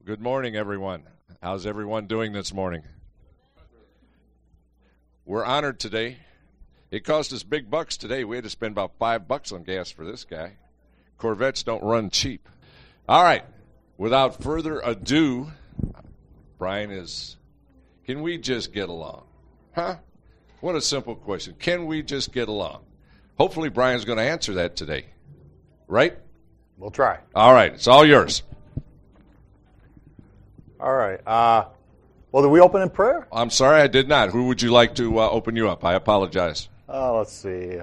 Good morning, everyone. How's everyone doing this morning? We're honored today. It cost us big bucks today. We had to spend about $5 on gas for this guy. Corvettes don't run cheap. All right. Without further ado, Brian can we just get along? Huh? What a simple question. Can we just get along? Hopefully Brian's going to answer that today. Right? We'll try. All right. It's all yours. All right. Well, did we open in prayer? I'm sorry, I did not. Who would you like to open you up? I apologize. Let's see.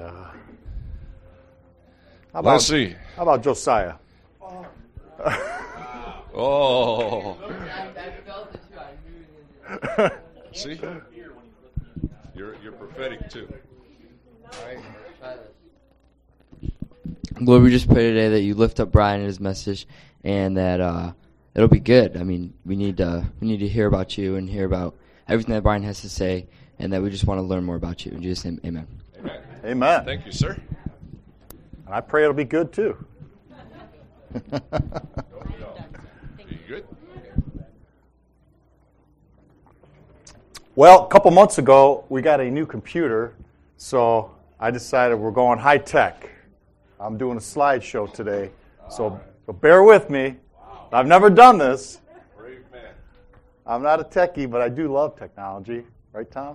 Let's see. How about Josiah? Oh. See? You're prophetic, too. Lord, we just pray today that you lift up Brian and his message, and that it'll be good. I mean, we need to hear about you and hear about everything that Brian has to say, and that we just want to learn more about you. In Jesus' name, amen. Amen. Amen. Thank you, sir. And I pray it'll be good, too. Be good? Well, a couple months ago, we got a new computer, so I decided we're going high tech. I'm doing a slideshow today, so bear with me. I've never done this. Brave man. I'm not a techie, but I do love technology. Right, Tom?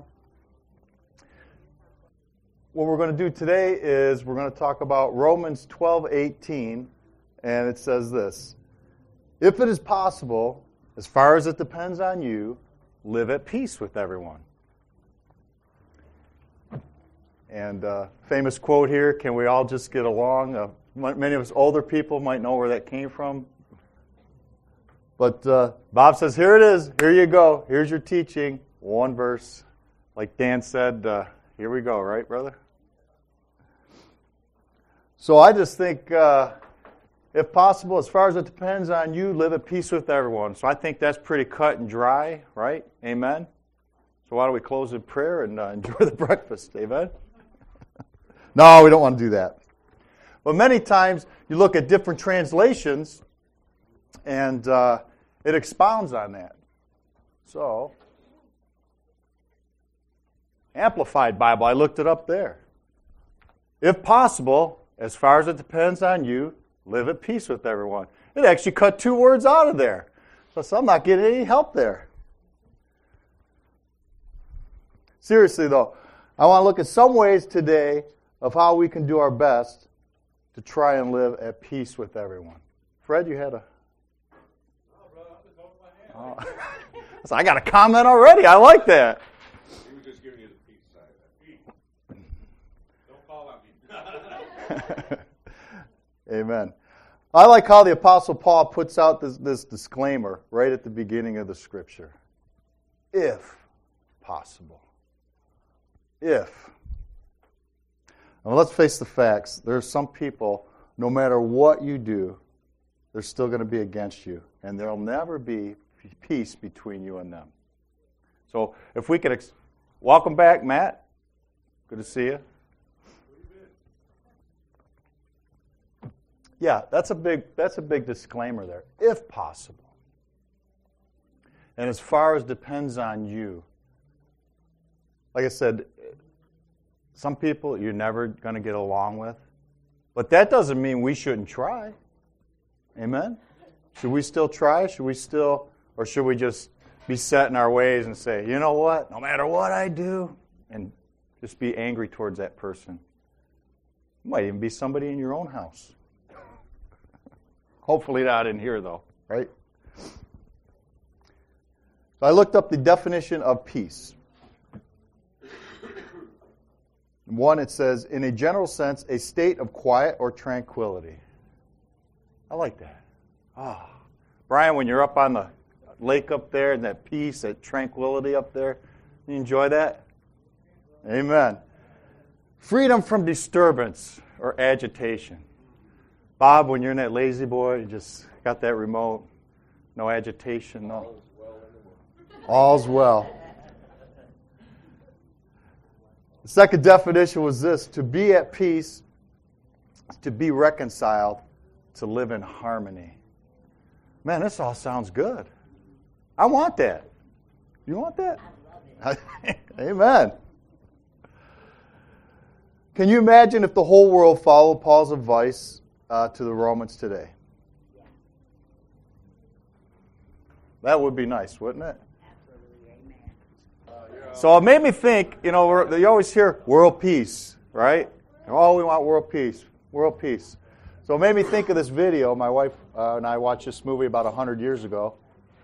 What we're going to do today is we're going to talk about Romans 12:18, and it says this: if it is possible, as far as it depends on you, live at peace with everyone. And famous quote here, can we all just get along? Many of us older people might know where that came from. But Bob says, here it is. Here you go. Here's your teaching. One verse. Like Dan said, here we go, right, brother? So I just think, if possible, as far as it depends on you, live at peace with everyone. So I think that's pretty cut and dry, right? Amen? So why don't we close in prayer and enjoy the breakfast? Amen? No, we don't want to do that. But many times you look at different translations, and it expounds on that. So, Amplified Bible, I looked it up there. If possible, as far as it depends on you, live at peace with everyone. It actually cut 2 words out of there. So I'm not getting any help there. Seriously, though, I want to look at some ways today of how we can do our best to try and live at peace with everyone. Fred, you had a... Oh. So I got a comment already. I like that. He was just giving you the peace side of that. Don't fall on me. Amen. I like how the Apostle Paul puts out this disclaimer right at the beginning of the Scripture. If possible. If. Now let's face the facts. There are some people, no matter what you do, they're still going to be against you. And there will never be peace between you and them. So if we could... Welcome back, Matt. Good to see you. Yeah, that's a big disclaimer there. If possible. And as far as depends on you. Like I said, some people you're never going to get along with. But that doesn't mean we shouldn't try. Amen? Should we still try? Or should we just be set in our ways and say, you know what? No matter what I do, and just be angry towards that person. It might even be somebody in your own house. Hopefully not in here, though, right? So I looked up the definition of peace. One, it says, in a general sense, a state of quiet or tranquility. I like that. Brian, when you're up on the lake up there and that peace, that tranquility up there, you enjoy that? Amen. Freedom from disturbance or agitation. Bob, when you're in that lazy boy, you just got that remote, no agitation, no. All's well. The second definition was this: to be at peace, to be reconciled, to live in harmony. Man, this all sounds good. I want that. You want that? I love it. Amen. Can you imagine if the whole world followed Paul's advice to the Romans today? That would be nice, wouldn't it? Absolutely, amen. So it made me think, you always hear world peace, right? Oh, we want world peace, world peace. So it made me think of this video. My wife and I watched this movie about 100 years ago.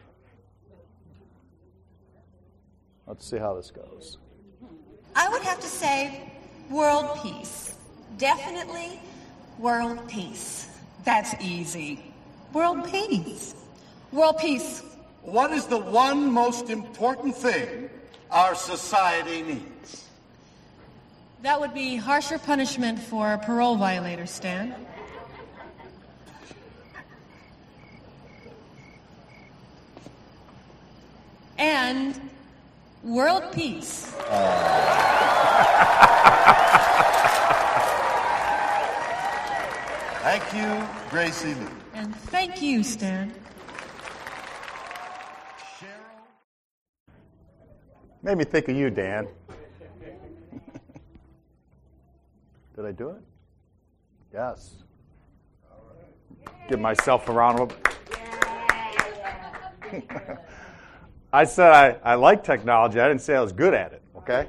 Let's see how this goes. I would have to say world peace. Definitely world peace. That's easy. World peace. World peace. What is the one most important thing our society needs? That would be harsher punishment for parole violators, Stan. And world peace. Thank you, Gracie Lee. And thank you, Stan. Made me think of you, Dan. Did I do it? Yes. Give myself a round of applause. I said I like technology. I didn't say I was good at it, okay?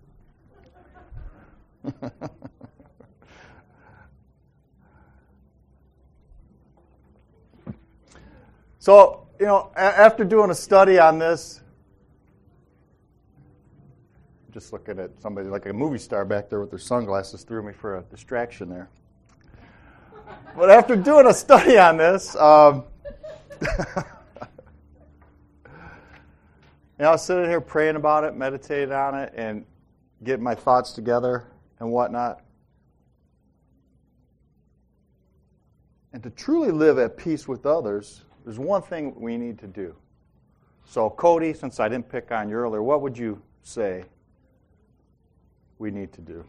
So, after doing a study on this, just looking at somebody like a movie star back there with their sunglasses threw me for a distraction there. But after doing a study on this, I was sitting here praying about it, meditating on it, and getting my thoughts together and whatnot. And to truly live at peace with others, there's one thing we need to do. So, Cody, since I didn't pick on you earlier, what would you say we need to do?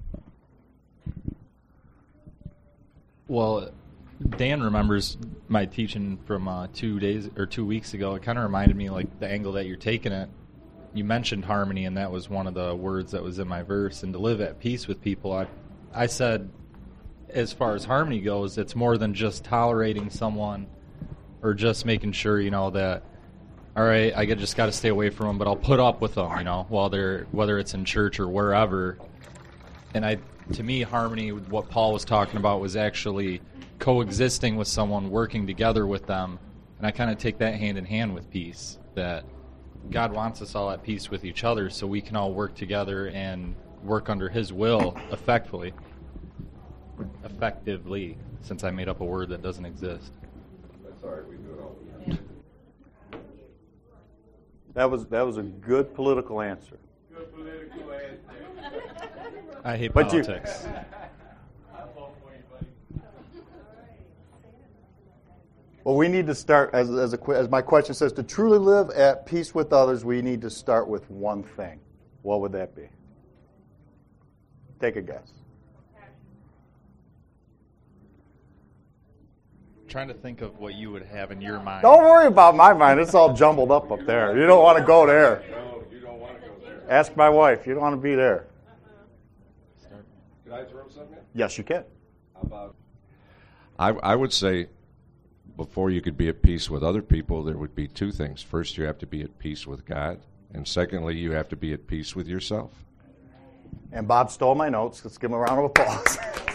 Well, Dan remembers my teaching from 2 weeks ago. It kind of reminded me like the angle that you're taking it. You mentioned harmony, and that was one of the words that was in my verse. And to live at peace with people, I said, as far as harmony goes, it's more than just tolerating someone or just making sure, that, all right, I just got to stay away from them, but I'll put up with them, whether it's in church or wherever. And to me, harmony, what Paul was talking about, was actually coexisting with someone, working together with them. And I kind of take that hand in hand with peace, that God wants us all at peace with each other so we can all work together and work under His will effectively, since I made up a word that doesn't exist. That's all right, we do it all the time. That was a good political answer. Good political answer. I hate But politics. Well, we need to start, as my question says, to truly live at peace with others, we need to start with one thing. What would that be? Take a guess. Trying to think of what you would have in your mind. Don't worry about my mind. It's all jumbled up there. You don't want to go there. No, you don't want to go there. Ask my wife. You don't want to be there. Can I throw something in? Yes, you can. How about? I would say, before you could be at peace with other people, there would be two things. First, you have to be at peace with God, and secondly, you have to be at peace with yourself. And Bob stole my notes. Let's give him a round of applause.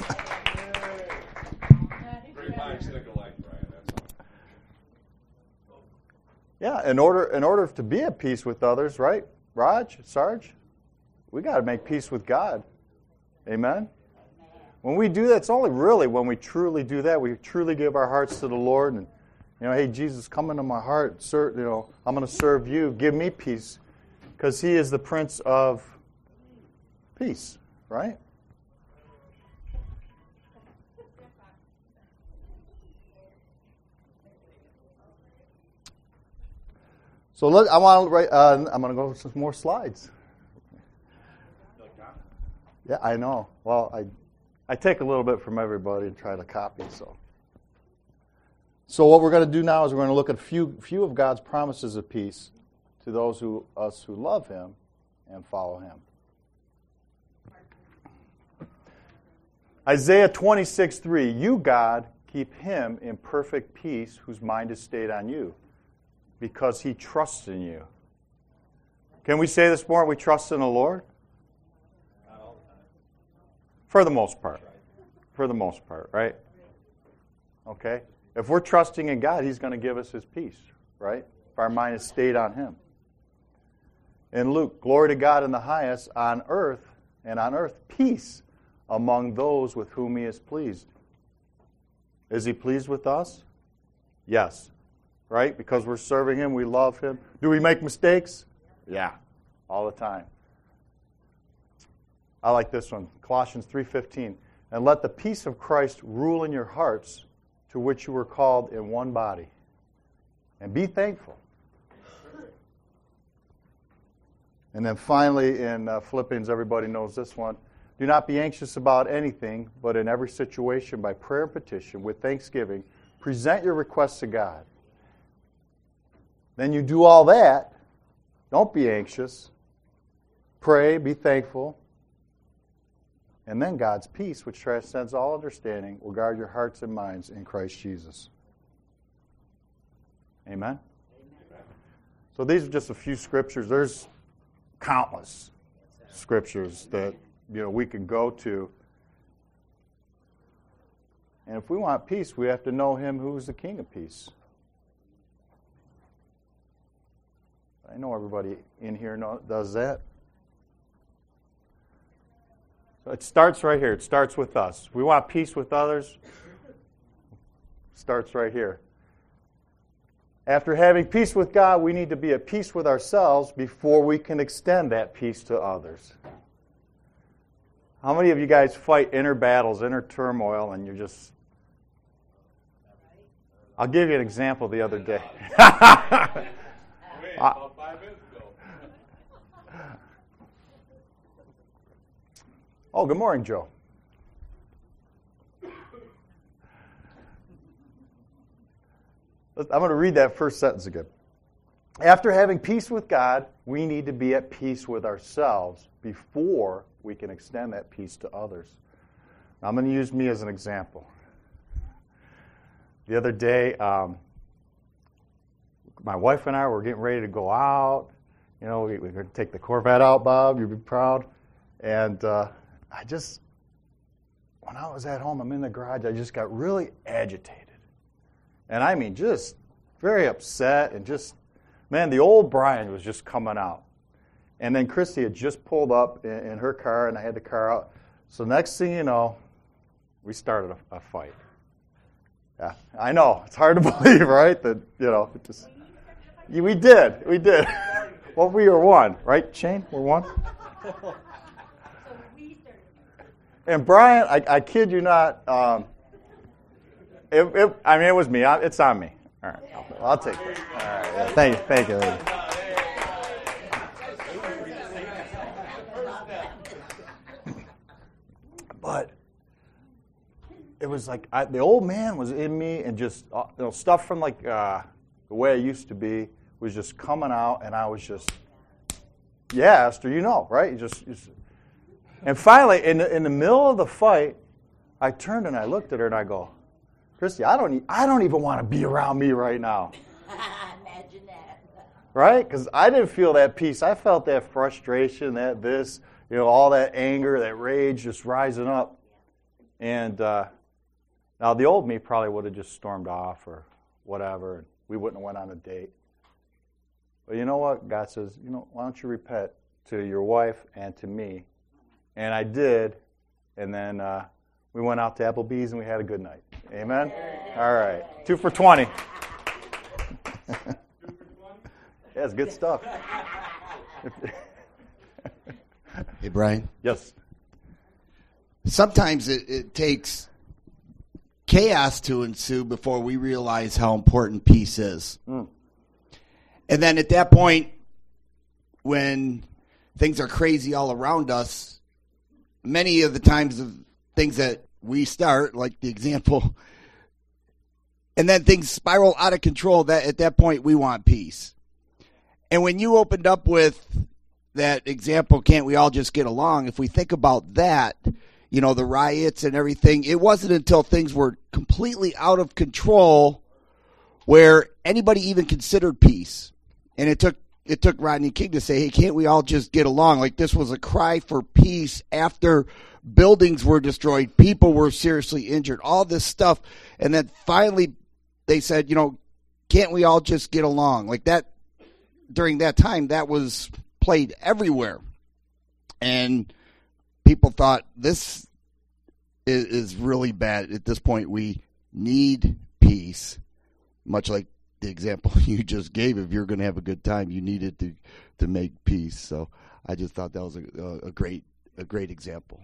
Great minds think alike, Brian. That's all. Yeah, in order to be at peace with others, right, Raj, Sarge? We got to make peace with God. Amen? When we do that, it's only really when we truly do that, we truly give our hearts to the Lord and, hey, Jesus, come into my heart. I'm going to serve you. Give me peace because He is the Prince of Peace, right? So look, I want to write. I'm going to go with some more slides. Yeah, I know. Well, I take a little bit from everybody and try to copy. So So what we're going to do now is we're going to look at a few of God's promises of peace to those who love Him and follow Him. Isaiah 26:3, you, God, keep him in perfect peace whose mind is stayed on you, because he trusts in you. Can we say this morning, we trust in the Lord? Not all the time. For the most part. For the most part, right? Okay? If we're trusting in God, He's going to give us His peace, right? If our mind is stayed on Him. In Luke, glory to God in the highest, on earth, peace among those with whom He is pleased. Is He pleased with us? Yes. Right? Because we're serving Him, we love Him. Do we make mistakes? Yeah. All the time. I like this one. Colossians 3:15. And let the peace of Christ rule in your hearts, to which you were called in one body. And be thankful. And then finally in Philippians, everybody knows this one. Do not be anxious about anything, but in every situation, by prayer and petition, with thanksgiving, present your requests to God. Then you do all that. Don't be anxious. Pray, be thankful. And then God's peace, which transcends all understanding, will guard your hearts and minds in Christ Jesus. Amen? So these are just a few scriptures. There's countless scriptures that we can go to. And if we want peace, we have to know Him who is the King of peace. I know everybody in here does that. So it starts right here. It starts with us. If we want peace with others, it starts right here. After having peace with God, we need to be at peace with ourselves before we can extend that peace to others. How many of you guys fight inner battles, inner turmoil, and you're just... I'll give you an example the other day. About 5 minutes ago. Oh, good morning, Joe. I'm going to read that first sentence again. After having peace with God, we need to be at peace with ourselves before we can extend that peace to others. Now, I'm going to use me as an example. The other day, my wife and I were getting ready to go out. We're going to take the Corvette out, Bob. You'd be proud. And when I was at home, I'm in the garage, I just got really agitated. And I mean, just very upset and just, man, the old Brian was just coming out. And then Christy had just pulled up in her car, and I had the car out. So next thing you know, we started a fight. Yeah, I know. It's hard to believe, right? That, we did. Well, we were one, right, Shane? We're one? And Brian, I kid you not, it was me. It's on me. All right, I'll take it. All right, yeah, thank you. But it was like the old man was in me, and just stuff from the way I used to be was just coming out, and I was just, yeah, Esther, right? You just and finally, in the middle of the fight, I turned and I looked at her and I go, Christy, I don't even want to be around me right now. Imagine that. Right? Because I didn't feel that peace. I felt that frustration, all that anger, that rage just rising up. And now the old me probably would have just stormed off or whatever, and we wouldn't have went on a date. But you know what? God says, why don't you repent to your wife and to me? And I did, and then we went out to Applebee's and we had a good night. Amen? All right. 2 for 20. Yeah, it's good stuff. Hey, Brian. Yes. Sometimes it takes chaos to ensue before we realize how important peace is. Mm. And then at that point, when things are crazy all around us, many of the times of things that we start, like the example and then things spiral out of control. That at that point we want peace. And when you opened up with that example, can't we all just get along? If we think about that, you know, the riots and everything, it wasn't until things were completely out of control where anybody even considered peace. And it took Rodney King to say, hey, can't we all just get along? Like, this was a cry for peace after buildings were destroyed, people were seriously injured, all this stuff. And then finally they said, you know, can't we all just get along? Like that, during that time, that was played everywhere. And people thought, this is really bad. At this point, we need peace, much like the example you just gave. If you're going to have a good time, you needed to make peace. So I just thought that was a great example.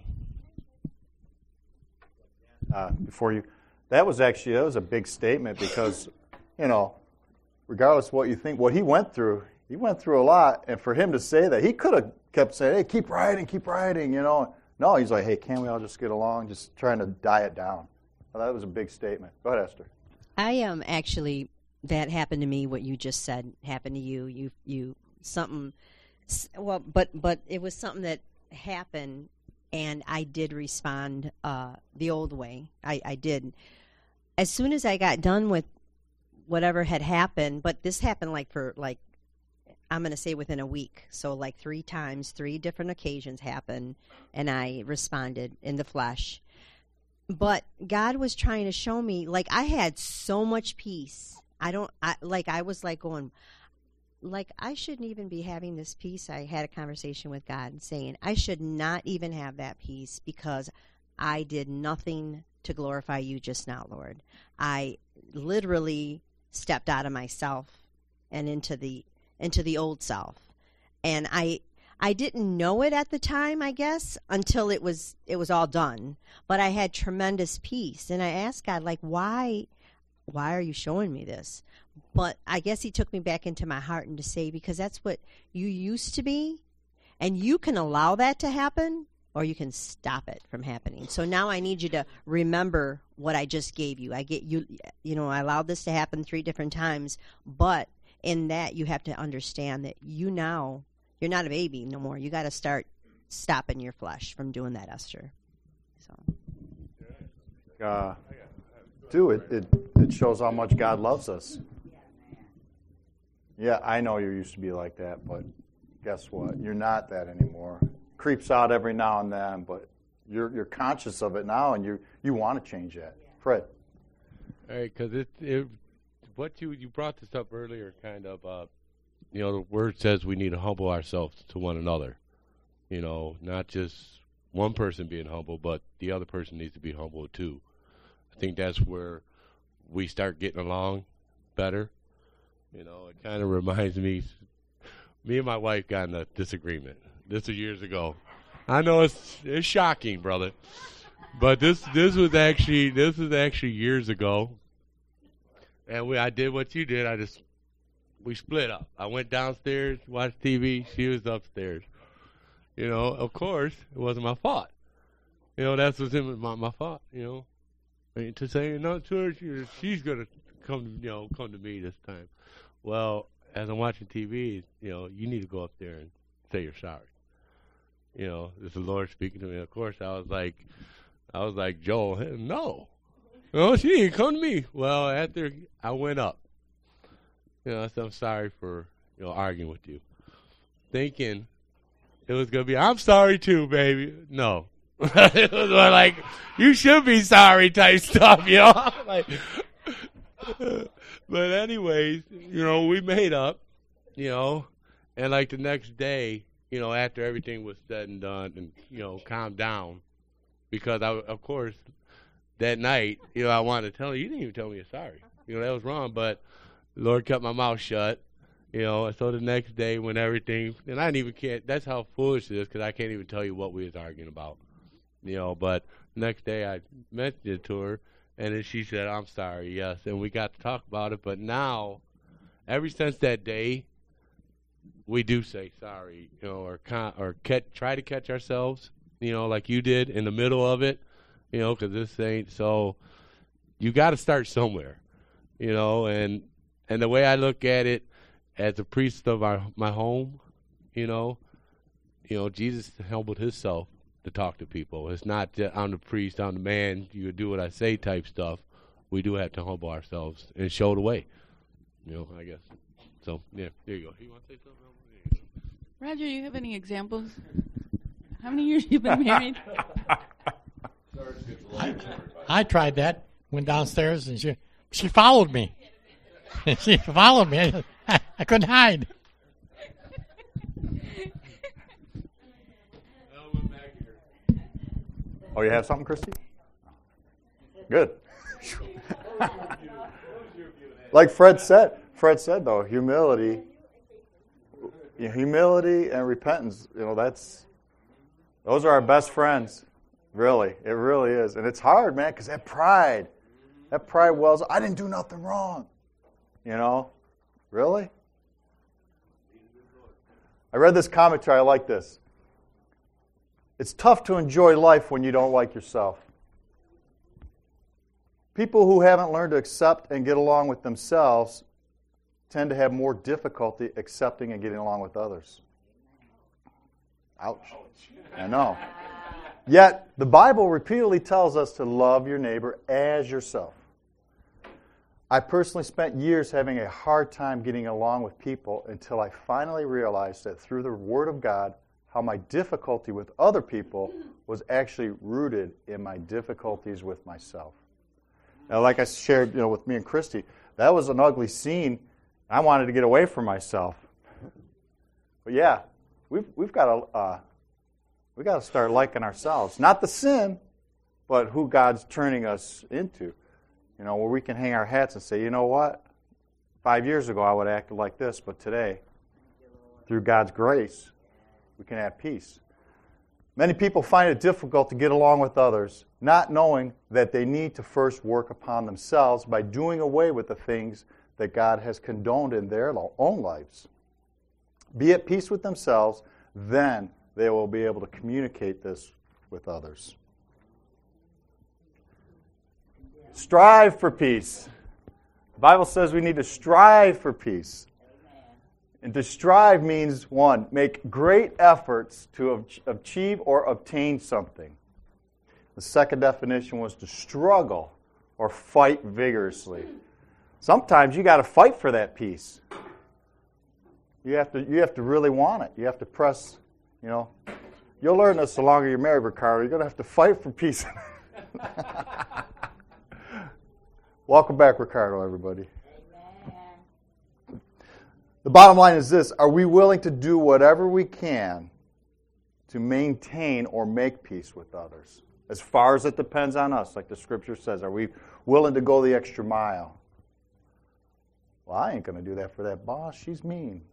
That was a big statement because, you know, regardless of what you think, what he went through a lot, and for him to say that, he could have kept saying, hey, keep rioting, you know. No, he's like, hey, can't we all just get along? Just trying to die it down. Well, that was a big statement. Go ahead, Esther. I am actually, that happened to me, what you just said happened to you. You something, well, but it was something that happened, and I did respond the old way. I did. As soon as I got done with whatever had happened, but this happened I'm going to say within a week. So 3 times, 3 different occasions happened, and I responded in the flesh. But God was trying to show me, I had so much peace. I was going, I shouldn't even be having this peace. I had a conversation with God saying, I should not even have that peace because I did nothing to glorify you just now, Lord. I literally stepped out of myself and into the old self. And I didn't know it at the time, I guess, until it was all done. But I had tremendous peace. And I asked God, why are you showing me this? But I guess he took me back into my heart and to say, because that's what you used to be. And you can allow that to happen, or you can stop it from happening. So now I need you to remember what I just gave you. I allowed this to happen 3 different times, but in that, you have to understand that you're not a baby no more. You got to start stopping your flesh from doing that, Esther. It shows how much God loves us. Yeah, I know you used to be like that, but guess what? You're not that anymore. Creeps out every now and then, but you're conscious of it now, and you want to change that. Fred. All right, because what you brought this up earlier, kind of, the word says we need to humble ourselves to one another. You know, not just one person being humble, but the other person needs to be humble too. I think that's where we start getting along better. You know, it kind of reminds me and my wife got in a disagreement. This was years ago. I know it's shocking, brother, but this was actually years ago. And I did what you did. We split up. I went downstairs, watched TV. She was upstairs. You know, of course, it wasn't my fault. You know, that's what's my fault. You know, to say no to her, she's gonna come to me this time. Well, as I'm watching TV, you need to go up there and say you're sorry. You know, it's the Lord speaking to me. Of course, I was like Joel, no. No, she didn't come to me. Well, after I went up, I said, I'm sorry for, arguing with you. Thinking it was going to be, I'm sorry too, baby. No. It was more like, you should be sorry type stuff, But anyways, we made up, and the next day, after everything was said and done and, calmed down, because of course, that night, I wanted to tell you didn't even tell me you're sorry. That was wrong, but the Lord kept my mouth shut. So the next day when everything, and I didn't even care, that's how foolish it is because I can't even tell you what we was arguing about. But next day I mentioned it to her, and then she said, I'm sorry, yes, and we got to talk about it. But now, ever since that day, we do say sorry, or try to catch ourselves, like you did in the middle of it. Because this ain't so. You got to start somewhere. You know, and the way I look at it as a priest of my home, you know, Jesus humbled himself to talk to people. It's not that I'm the priest, I'm the man, you do what I say type stuff. We do have to humble ourselves and show the way, I guess. So, yeah, there you go. You want to say something? Roger, you have any examples? How many years you been married? I tried that. Went downstairs and she followed me. She followed me. I couldn't hide. Oh, you have something, Christy? Good. Like Fred said though, humility and repentance, those are our best friends. Really, it really is. And it's hard, man, because that pride wells up. I didn't do nothing wrong. Really? I read this commentary. I like this. It's tough to enjoy life when you don't like yourself. People who haven't learned to accept and get along with themselves tend to have more difficulty accepting and getting along with others. Ouch. I know. Yet, the Bible repeatedly tells us to love your neighbor as yourself. I personally spent years having a hard time getting along with people until I finally realized that through the Word of God, how my difficulty with other people was actually rooted in my difficulties with myself. Now, like I shared, with me and Christy, that was an ugly scene. I wanted to get away from myself. But yeah, we've got to start liking ourselves, not the sin, but who God's turning us into. Where we can hang our hats and say, you know what? 5 years ago I would have acted like this, but today, through God's grace, we can have peace. Many people find it difficult to get along with others, not knowing that they need to first work upon themselves by doing away with the things that God has condoned in their own lives. Be at peace with themselves, then they will be able to communicate this with others. Strive for peace. The Bible says we need to strive for peace. And to strive means, one, make great efforts to achieve or obtain something. The second definition was to struggle or fight vigorously. Sometimes you got to fight for that peace. You have to really want it. You have to press, You'll learn this the longer you're married, Ricardo. You're going to have to fight for peace. Welcome back, Ricardo, everybody. The bottom line is this: are we willing to do whatever we can to maintain or make peace with others? As far as it depends on us, like the Scripture says, are we willing to go the extra mile? Well, I ain't going to do that for that boss. She's mean.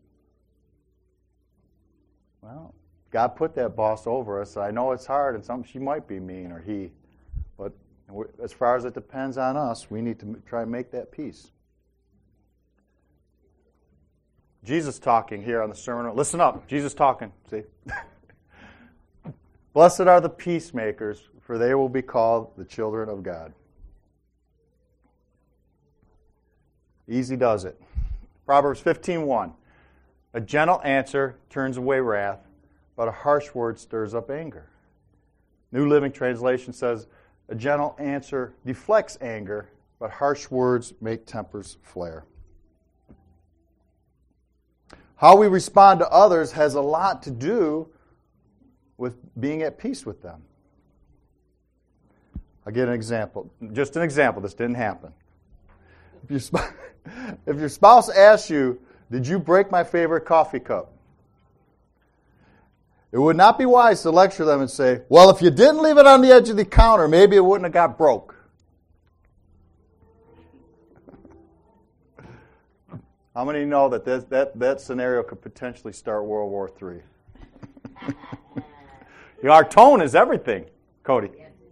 Well, God put that boss over us. I know it's hard, and she might be mean, or he. But as far as it depends on us, we need to try and make that peace. Jesus talking here on the sermon. Listen up. Jesus talking. See? Blessed are the peacemakers, for they will be called the children of God. Easy does it. Proverbs 15:1. A gentle answer turns away wrath, but a harsh word stirs up anger. New Living Translation says, a gentle answer deflects anger, but harsh words make tempers flare. How we respond to others has a lot to do with being at peace with them. I'll give an example. Just an example. This didn't happen. If your spouse asks you, did you break my favorite coffee cup? It would not be wise to lecture them and say, well, if you didn't leave it on the edge of the counter, maybe it wouldn't have got broke. How many know that scenario could potentially start World War III? Our tone is everything, Cody.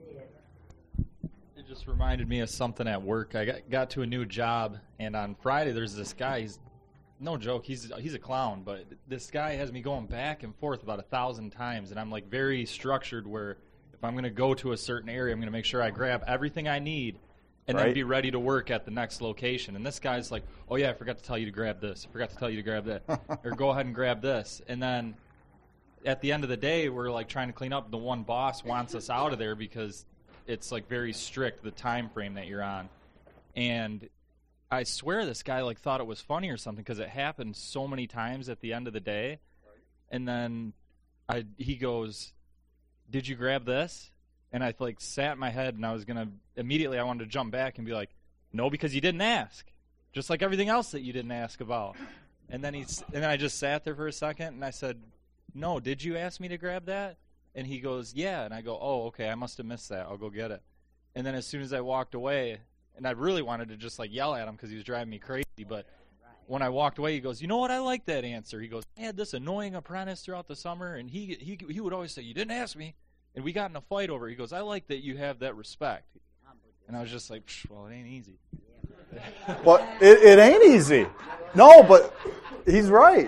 It just reminded me of something at work. I got to a new job, and on Friday there's this guy. He's no joke. He's a clown, but this guy has me going back and forth about 1,000 times, and I'm like very structured where if I'm going to go to a certain area, I'm going to make sure I grab everything I need, and Right. then be ready to work at the next location. And this guy's like, oh, yeah, I forgot to tell you to grab this. I forgot to tell you to grab that. Or go ahead and grab this. And then at the end of the day, we're like trying to clean up. The one boss wants us out of there because it's like very strict, the time frame that you're on. And I swear this guy like thought it was funny or something because it happened so many times at the end of the day. And then he goes, did you grab this? And I like sat in my head, and I was gonna immediately. I wanted to jump back and be like, "No, because you didn't ask." Just like everything else that you didn't ask about. And then I just sat there for a second, and I said, "No, did you ask me to grab that?" And he goes, "Yeah." And I go, "Oh, okay, I must have missed that. I'll go get it." And then as soon as I walked away, and I really wanted to just like yell at him because he was driving me crazy, but when I walked away, he goes, "You know what? I like that answer." He goes, "I had this annoying apprentice throughout the summer, and he would always say, 'You didn't ask me.' And we got in a fight over it." He goes, "I like that you have that respect." And I was just like, well, it ain't easy. Well, it ain't easy. No, but he's right.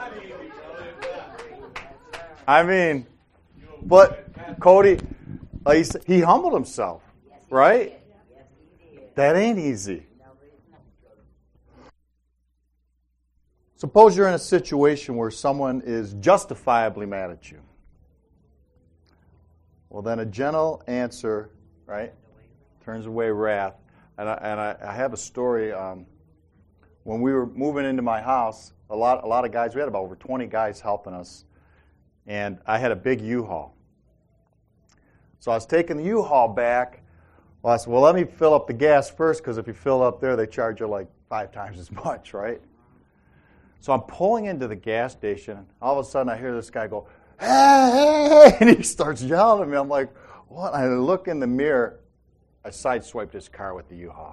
I mean, but Cody, he humbled himself, right? That ain't easy. Suppose you're in a situation where someone is justifiably mad at you. Well, then a gentle answer, right, turns away wrath. And I have a story. When we were moving into my house, a lot of guys. We had about over 20 guys helping us, and I had a big U-Haul. So I was taking the U-Haul back. Well, I said, "Well, let me fill up the gas first, because if you fill up there, they charge you like 5 times as much, right?" So I'm pulling into the gas station, and all of a sudden I hear this guy go, "Hey, hey," and he starts yelling at me. I'm like, "What?" I look in the mirror. I sideswiped his car with the U-Haul.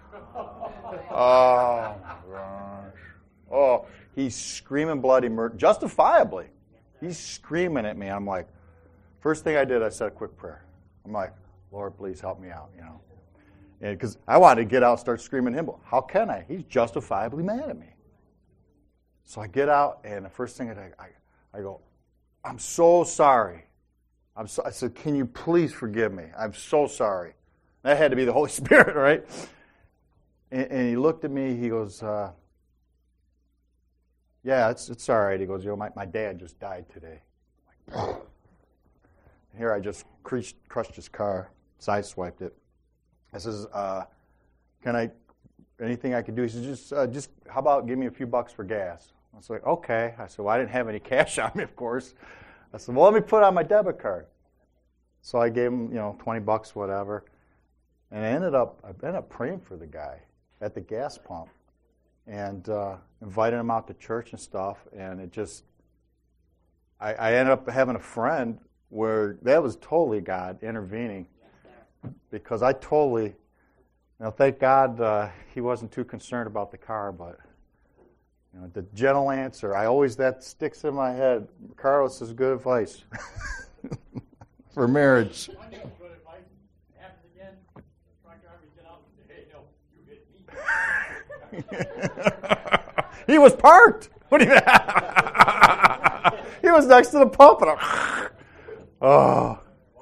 Oh, my gosh. Oh, he's screaming bloody murder, justifiably. He's screaming at me. I'm like, first thing I did, I said a quick prayer. I'm like, "Lord, please help me out," you know. Because I wanted to get out and start screaming at him. But how can I? He's justifiably mad at me. So I get out, and the first thing I go, "I'm so sorry." I said, "Can you please forgive me? I'm so sorry." That had to be the Holy Spirit, right? And he looked at me. He goes, "Yeah, it's all right." He goes, my dad just died today." Like, here I just crushed his car, sideswiped it. I says, anything I could do?" He says, just how about give me a few bucks for gas? I was like, "Okay." I said, "Well, I didn't have any cash on me, of course." I said, "Well, let me put on my debit card." So I gave him, $20, whatever. And I ended up praying for the guy at the gas pump and invited him out to church and stuff. And it just, I ended up having a friend where that was totally God intervening, because I totally, thank God he wasn't too concerned about the car, but the gentle answer, that sticks in my head. Carlos is good advice for marriage. He was parked. What do you? He was next to the pump, and oh.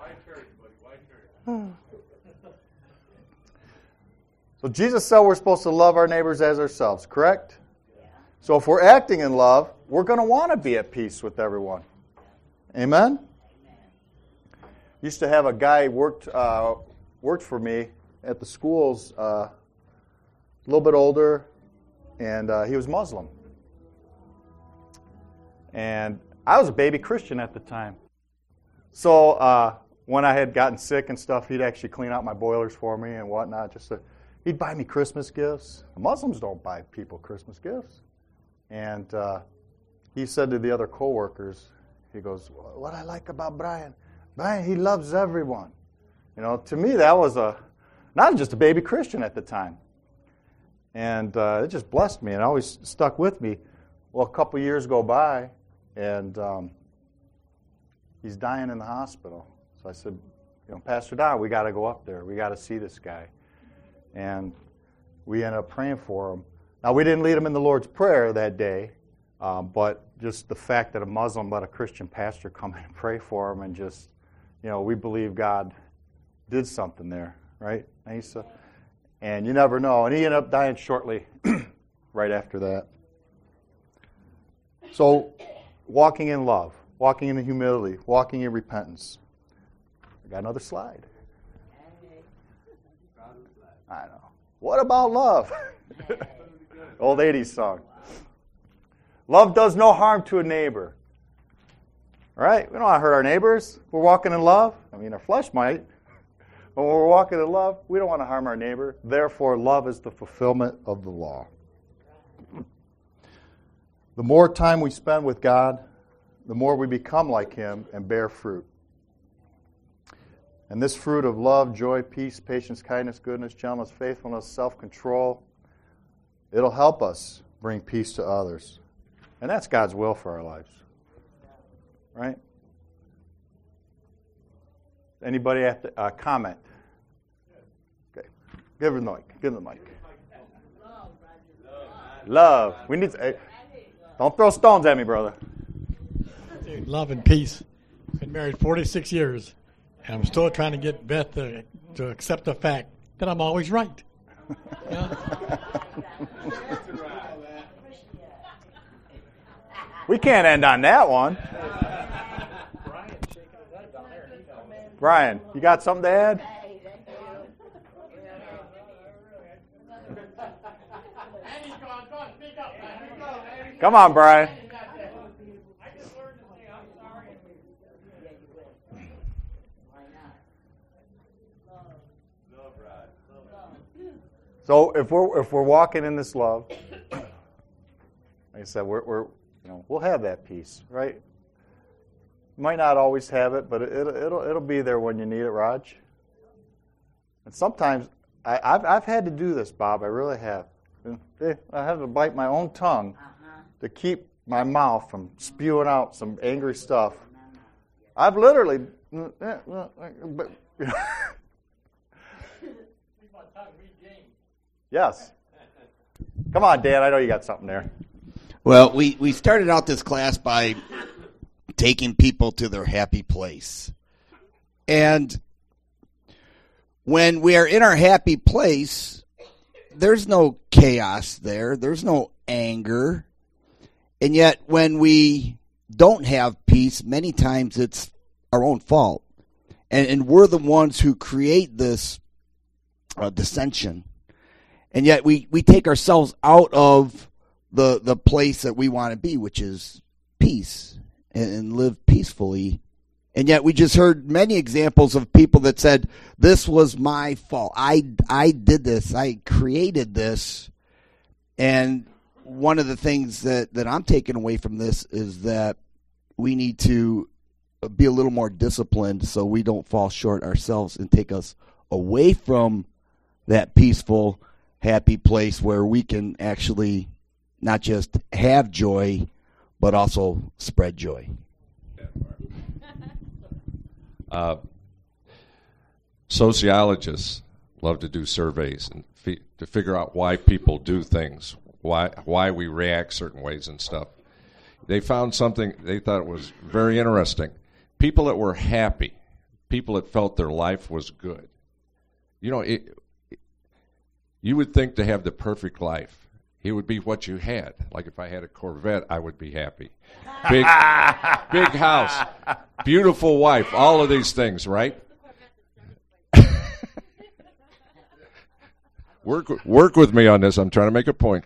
So Jesus said we're supposed to love our neighbors as ourselves, correct? Yeah. So if we're acting in love, we're going to want to be at peace with everyone. Amen? Used to have a guy worked for me at the schools, a little bit older, and he was Muslim. And I was a baby Christian at the time. So when I had gotten sick and stuff, he'd actually clean out my boilers for me and whatnot. He'd buy me Christmas gifts. Muslims don't buy people Christmas gifts. And he said to the other coworkers, he goes, "What I like about Brian, he loves everyone." To me that was not just a baby Christian at the time. And it just blessed me and always stuck with me. Well, a couple years go by, and he's dying in the hospital. So I said, "Pastor Don, we got to go up there. We got to see this guy." And we ended up praying for him. Now, we didn't lead him in the Lord's Prayer that day, but just the fact that a Muslim let a Christian pastor come in and pray for him, and just, we believe God did something there, right? And you never know. And he ended up dying shortly right after that. So, walking in love, walking in humility, walking in repentance. I got another slide. I know. What about love? Old 80s song. Love does no harm to a neighbor. All right? We don't want to hurt our neighbors. We're walking in love. I mean, our flesh might. But when we're walking in love, we don't want to harm our neighbor. Therefore, love is the fulfillment of the law. The more time we spend with God, the more we become like Him and bear fruit. And this fruit of love, joy, peace, patience, kindness, goodness, gentleness, faithfulness, self-control, it'll help us bring peace to others. And that's God's will for our lives. Right? Anybody have to comment? Okay. Give her the mic. Give her the mic. Love. We need to, don't throw stones at me, brother. Love and peace. Been married 46 years, and I'm still trying to get Beth to accept the fact that I'm always right. We can't end on that one. Brian, you got something to add? Come on, Brian. So if we're walking in this love, like I said, we'll have that peace, right? Might not always have it, but it'll be there when you need it, Raj. And sometimes I've had to do this, Bob. I really have. I have to bite my own tongue to keep my mouth from spewing out some angry stuff. I've literally. Yes. Come on, Dan. I know you got something there. Well, we started out this class by taking people to their happy place. And when we are in our happy place, there's no chaos there. There's no anger. And yet when we don't have peace, many times it's our own fault. And we're the ones who create this dissension. And yet we take ourselves out of the place that we want to be, which is peace, and live peacefully. And yet we just heard many examples of people that said, this was my fault. I did this. I created this. And one of the things that I'm taking away from this is that we need to be a little more disciplined so we don't fall short ourselves and take us away from that peaceful, happy place where we can actually not just have joy, but also spread joy. Sociologists love to do surveys and to figure out why people do things, why we react certain ways and stuff. They found something they thought was very interesting. People that were happy, people that felt their life was good. You know, you would think to have the perfect life, it would be what you had. Like if I had a Corvette, I would be happy. Big house, beautiful wife, all of these things, right? Work with me on this. I'm trying to make a point.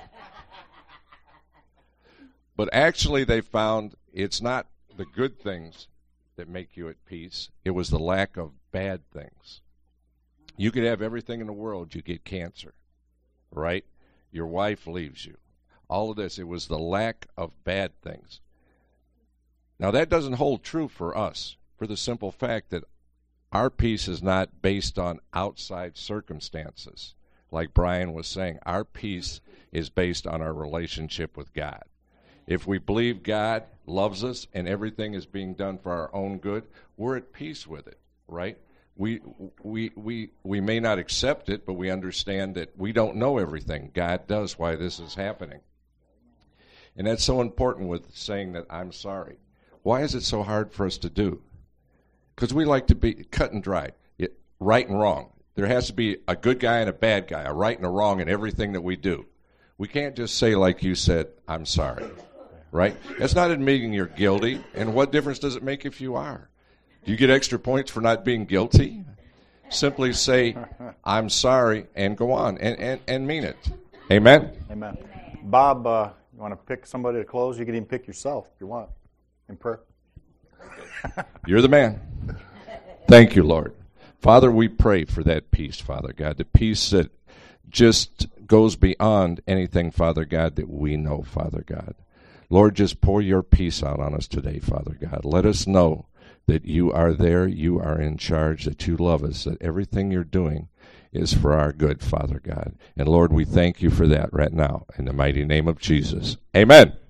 But actually they found it's not the good things that make you at peace. It was the lack of bad things. You could have everything in the world, you get cancer, right? Your wife leaves you. All of this, it was the lack of bad things. Now that doesn't hold true for us, for the simple fact that our peace is not based on outside circumstances. Like Brian was saying, our peace is based on our relationship with God. If we believe God loves us and everything is being done for our own good, we're at peace with it, right? We may not accept it, but we understand that we don't know everything. God does why this is happening. And that's so important with saying that I'm sorry. Why is it so hard for us to do? Because we like to be cut and dry, right and wrong. There has to be a good guy and a bad guy, a right and a wrong in everything that we do. We can't just say, like you said, I'm sorry, right? That's not admitting you're guilty, and what difference does it make if you are? Do you get extra points for not being guilty? Simply say, I'm sorry, and go on, and mean it. Amen? Amen. Bob, you want to pick somebody to close? You can even pick yourself if you want in prayer. You're the man. Thank you, Lord. Father, we pray for that peace, Father God, the peace that just goes beyond anything, Father God, that we know, Father God. Lord, just pour your peace out on us today, Father God. Let us know that you are there, you are in charge, that you love us, that everything you're doing is for our good, Father God. And Lord, we thank you for that right now, in the mighty name of Jesus. Amen.